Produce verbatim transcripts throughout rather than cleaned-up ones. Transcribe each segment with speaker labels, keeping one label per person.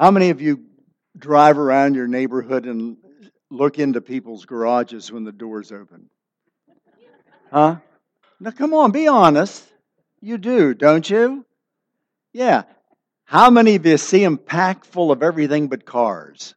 Speaker 1: How many of you drive around your neighborhood and look into people's garages when the door's open? Huh? Now, come on, be honest. You do, don't you? Yeah. How many of you see them packed full of everything but cars?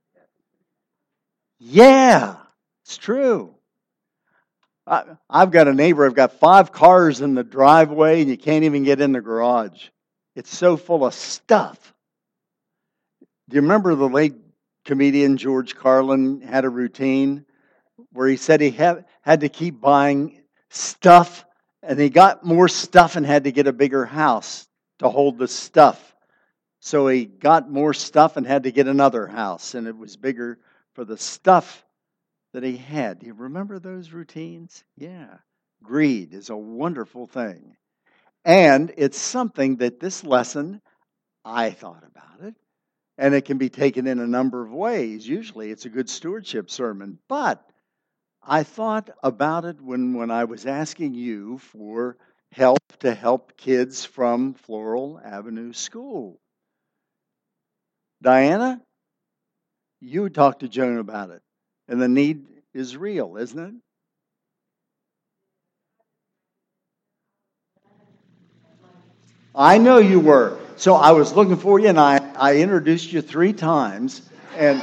Speaker 1: Yeah, it's true. I, I've got a neighbor, I've got five cars in the driveway, and you can't even get in the garage. It's so full of stuff. Do you remember the late comedian George Carlin had a routine where he said he had, had to keep buying stuff, and he got more stuff and had to get a bigger house to hold the stuff. So he got more stuff and had to get another house, and it was bigger for the stuff that he had. Do you remember those routines? Yeah. Greed is a wonderful thing. And it's something that this lesson, I thought about it, and it can be taken in a number of ways. Usually it's a good stewardship sermon. But I thought about it when, when I was asking you for help to help kids from Floral Avenue School. Diana, you talked to Joan about it. And the need is real, isn't it? I know you were. So I was looking for you, and I, I introduced you three times. And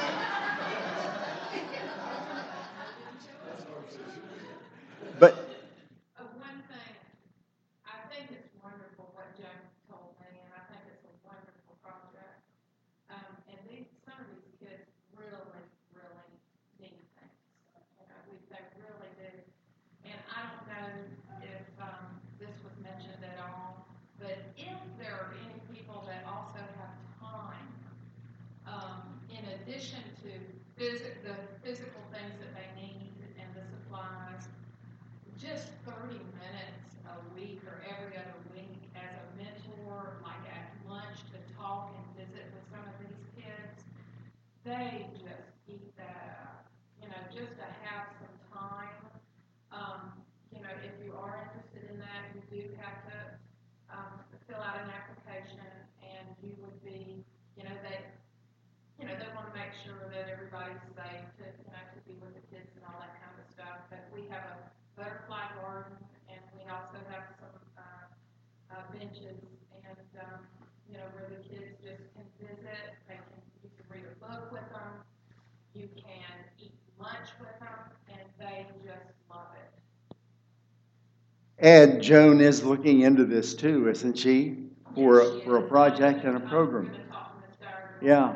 Speaker 1: but
Speaker 2: One thing, I think it's wonderful what Joan told me, and I think it's a wonderful project. Um, and these, some of these kids really, really need things. You know, we, they really do. And I don't know if um, this was mentioned at all, but if there are any people that also have time, um, in addition to phys- the physical things that they need and the supplies, just thirty minutes a week or every other week as a mentor, like at lunch, to talk and visit with some of these kids, they just eat that up. You know, just to have some time. Um, you know, if you are interested in that, you do have to um, fill out an application, and you would be, you know, they, you know, they want to make sure that everybody's safe to, you know, to be with the kids and all that kind of stuff. But we have a butterfly garden, and we also have some uh, uh, benches, and um, you know, where the kids just can visit. They can, you can read a book with them. You can eat lunch with them, and they just love it.
Speaker 1: And Joan is looking into this too, isn't she? For a, for a project and a program. Yeah.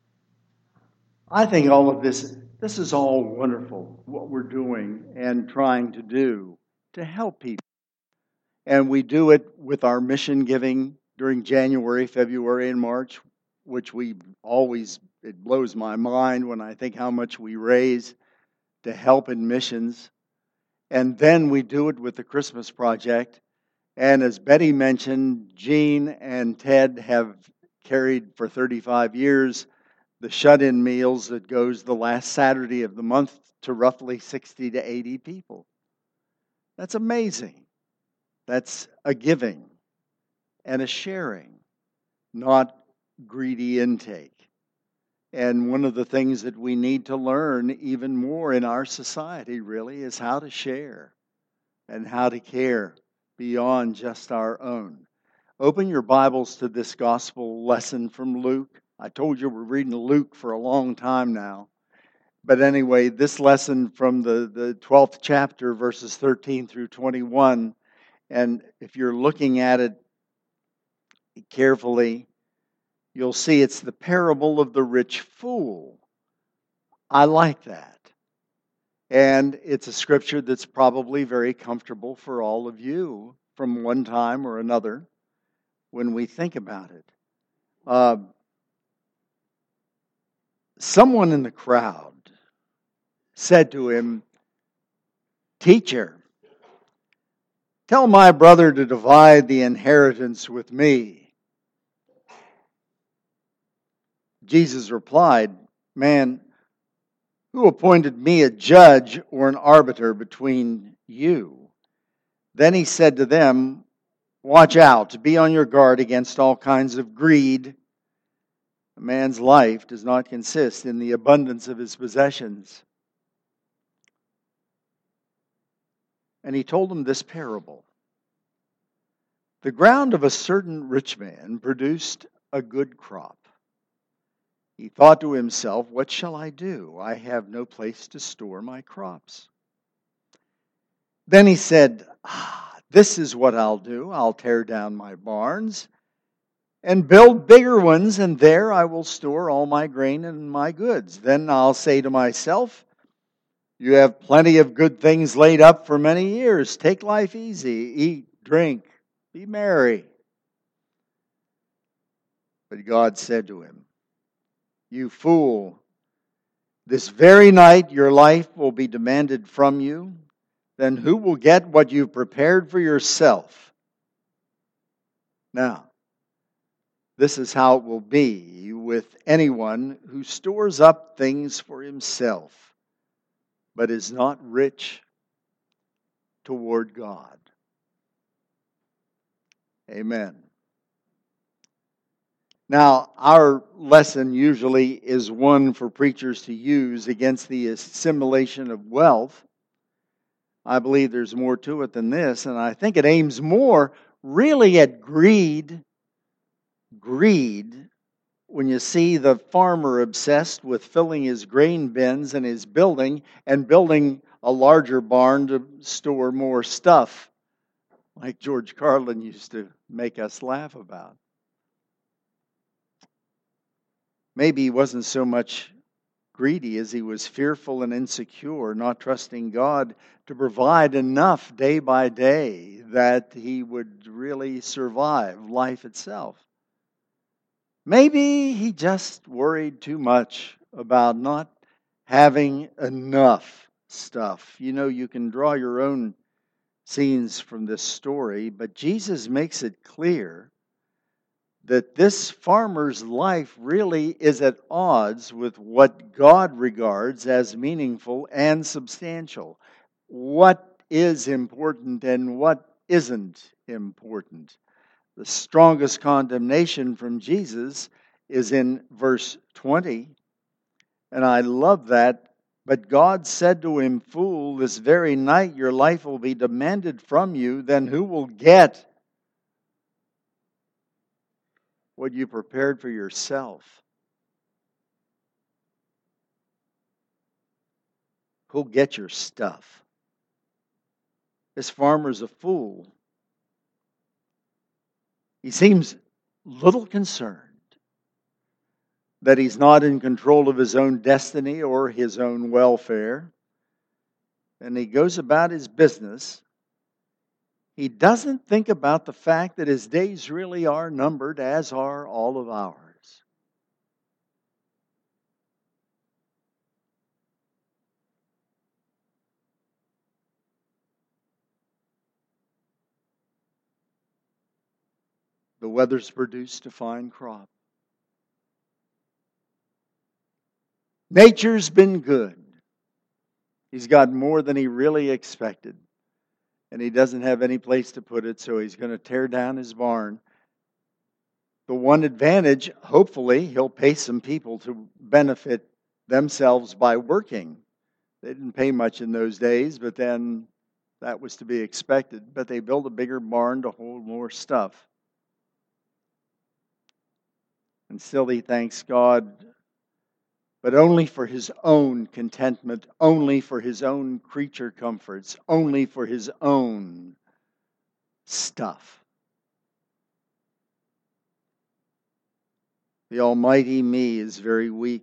Speaker 1: I think all of this, this is all wonderful, what we're doing and trying to do to help people. And we do it with our mission giving during January, February, and March, which we always, it blows my mind when I think how much we raise to help in missions. And then we do it with the Christmas Project. And as Betty mentioned, Jean and Ted have carried for thirty-five years the shut-in meals that goes the last Saturday of the month to roughly sixty to eighty people. That's amazing. That's a giving and a sharing, not greedy intake. And one of the things that we need to learn even more in our society really is how to share and how to care beyond just our own. Open your Bibles to this gospel lesson from Luke. I told you we're reading Luke for a long time now. But anyway, this lesson from the, the twelfth chapter, verses thirteen through twenty-one, and if you're looking at it carefully, you'll see it's the parable of the rich fool. I like that. And it's a scripture that's probably very comfortable for all of you from one time or another when we think about it. Uh, someone in the crowd said to him, "Teacher, tell my brother to divide the inheritance with me." Jesus replied, "Man, who appointed me a judge or an arbiter between you?" Then he said to them, "Watch out, be on your guard against all kinds of greed, A man's life does not consist in the abundance of his possessions. And he told him this parable. The ground of a certain rich man produced a good crop. He thought to himself, what shall I do? I have no place to store my crops. Then he said, ah, this is what I'll do. I'll tear down my barns and build bigger ones, and there I will store all my grain and my goods. Then I'll say to myself, you have plenty of good things laid up for many years. Take life easy. Eat, drink, be merry. But God said to him, you fool, this very night your life will be demanded from you. Then who will get what you've prepared for yourself? Now, this is how it will be with anyone who stores up things for himself, but is not rich toward God. Amen. Now, our lesson usually is one for preachers to use against the assimilation of wealth. I believe there's more to it than this, and I think it aims more really at greed. Greed, when you see the farmer obsessed with filling his grain bins in his building and building a larger barn to store more stuff, like George Carlin used to make us laugh about. Maybe he wasn't so much greedy as he was fearful and insecure, not trusting God to provide enough day by day that he would really survive life itself. Maybe he just worried too much about not having enough stuff. You know, you can draw your own scenes from this story, but Jesus makes it clear that this farmer's life really is at odds with what God regards as meaningful and substantial. What is important and what isn't important. The strongest condemnation from Jesus is in verse twenty. And I love that. But God said to him, fool, this very night your life will be demanded from you. Then who will get what you prepared for yourself? Who'll get your stuff? This farmer's a fool. He seems little concerned that he's not in control of his own destiny or his own welfare. And he goes about his business. He doesn't think about the fact that his days really are numbered, as are all of ours. The weather's produced a fine crop. Nature's been good. He's got more than he really expected. And he doesn't have any place to put it, so he's going to tear down his barn. The one advantage, hopefully, he'll pay some people to benefit themselves by working. They didn't pay much in those days, but then that was to be expected. But they built a bigger barn to hold more stuff. And still he thanks God, but only for his own contentment, only for his own creature comforts, only for his own stuff. The almighty me is very weak.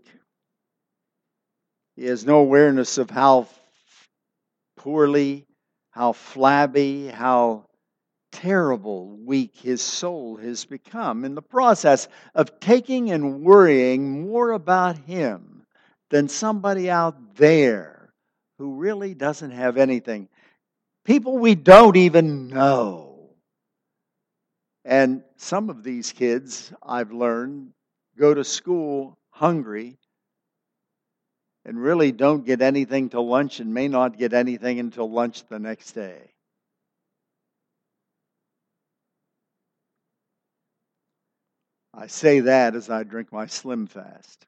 Speaker 1: He has no awareness of how poorly, how flabby, how terrible weak his soul has become in the process of taking and worrying more about him than somebody out there who really doesn't have anything. People we don't even know. And some of these kids, I've learned, go to school hungry and really don't get anything to lunch and may not get anything until lunch the next day. I say that as I drink my Slim Fast.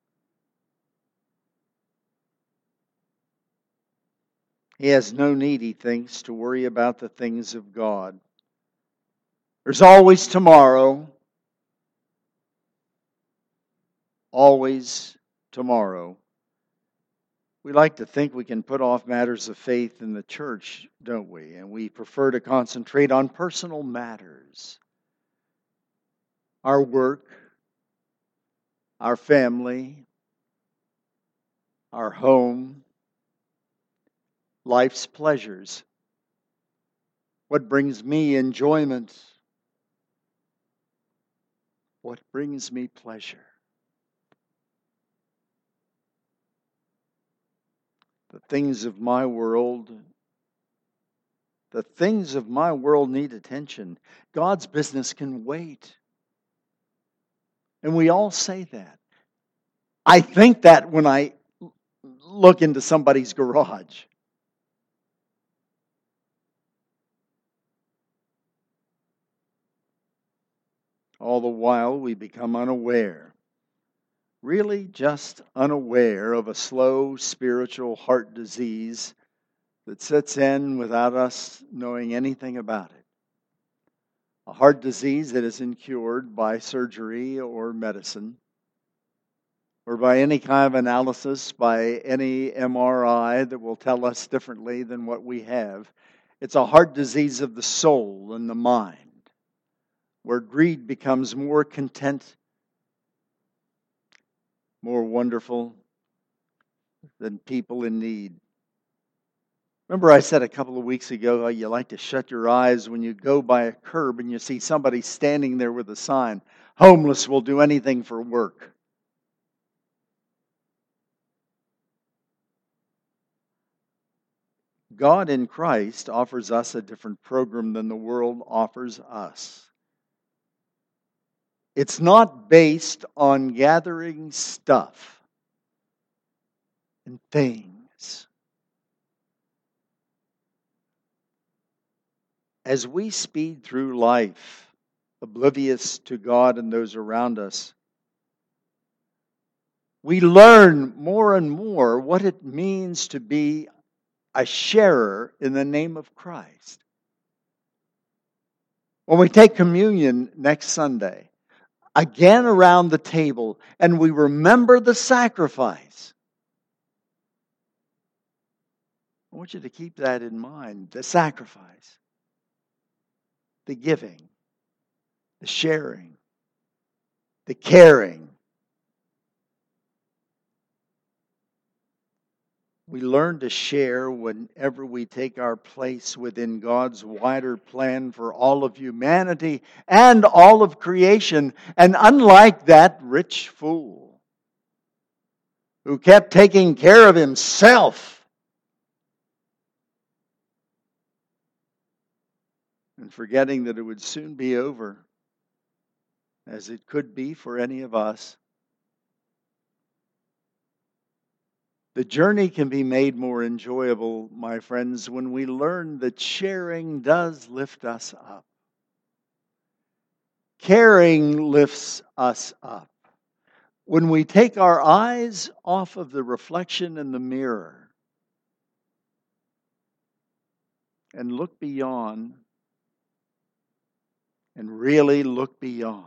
Speaker 1: He has no need, he thinks, to worry about the things of God. There's always tomorrow. Always tomorrow. We like to think we can put off matters of faith in the church, don't we? And we prefer to concentrate on personal matters. Our work, our family, our home, life's pleasures. What brings me enjoyment? What brings me pleasure? The things of my world, the things of my world need attention. God's business can wait. And we all say that. I think that when I look into somebody's garage. All the while we become unaware, really just unaware of a slow spiritual heart disease that sets in without us knowing anything about it. A heart disease that isn't cured by surgery or medicine, or by any kind of analysis, by any M R I that will tell us differently than what we have. It's a heart disease of the soul and the mind, where greed becomes more content, more wonderful than people in need. Remember I said a couple of weeks ago how you like to shut your eyes when you go by a curb and you see somebody standing there with a sign, homeless will do anything for work. God in Christ offers us a different program than the world offers us. It's not based on gathering stuff and things. As we speed through life, oblivious to God and those around us, we learn more and more what it means to be a sharer in the name of Christ. When we take communion next Sunday, again around the table, and we remember the sacrifice. I want you to keep that in mind, the sacrifice, the giving, the sharing, the caring. We learn to share whenever we take our place within God's wider plan for all of humanity and all of creation. And unlike that rich fool who kept taking care of himself and forgetting that it would soon be over, as it could be for any of us, the journey can be made more enjoyable, my friends, when we learn that sharing does lift us up. Caring lifts us up. When we take our eyes off of the reflection in the mirror and look beyond, and really look beyond,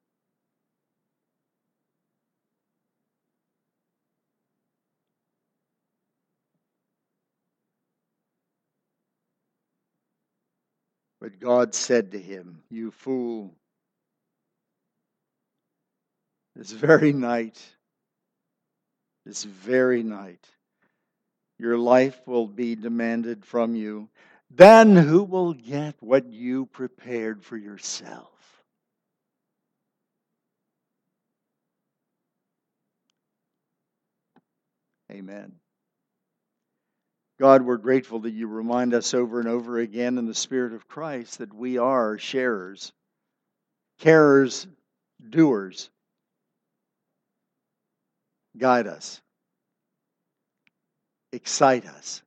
Speaker 1: but God said to him, "You fool, this very night, this very night, your life will be demanded from you. Then who will get what you prepared for yourself?" Amen. God, we're grateful that you remind us over and over again in the Spirit of Christ that we are sharers, carers, doers. Guide us. Excite us.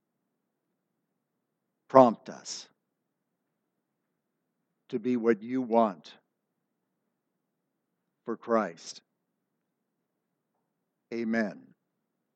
Speaker 1: Prompt us to be what you want for Christ. Amen.